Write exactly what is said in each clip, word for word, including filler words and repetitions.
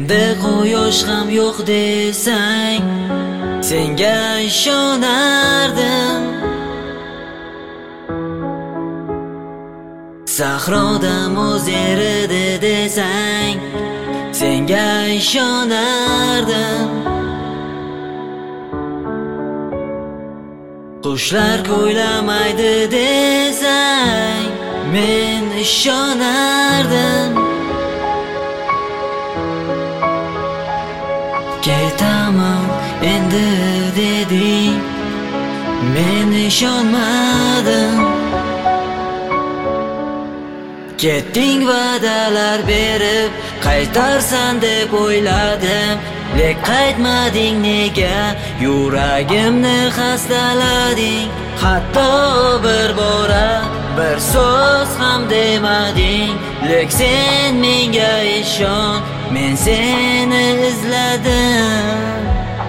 Endi quyosh ham yo'q desang, senga ishonardim. Sahroda muz eridi desang, senga ishonardim. Qushlar ko'ylamaydi desang, men ishonardim. Ketaman endi deding, men ishonmadim. Ketding va'dalar berib, qaytarsan deb o'yladim. Lek qaytmading nega, yuragimni xastalading. Hatto bir bora bir so'z ham demading. Lek sen menga ishon, men seni izladim.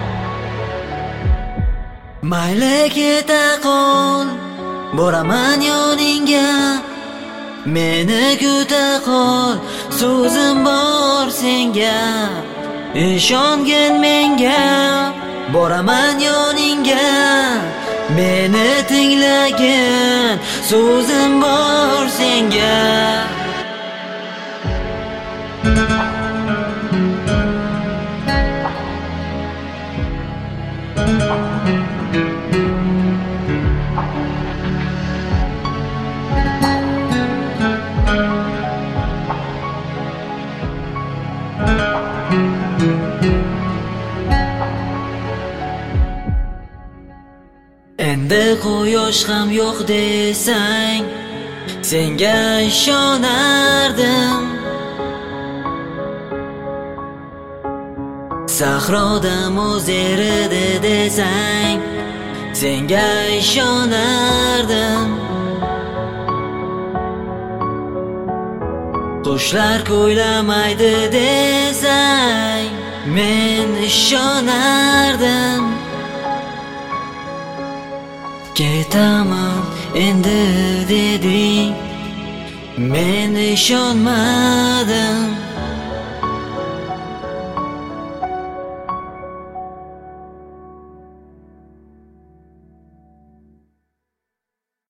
Mayli keta qol, boraman yoningga. Meni kuta qol, so'zim bor senga. Ishongin menga, boraman yoningga. Meni tinglagin, so'zim bor senga. Endi quyosh ham yo'q desang, senga ishonardim. Sahroda muz eridi desang, senga ishonardim. Qushlar ko'ylamaydi desang, men ishonardim. Ketaman endi deding, men ishonmadim.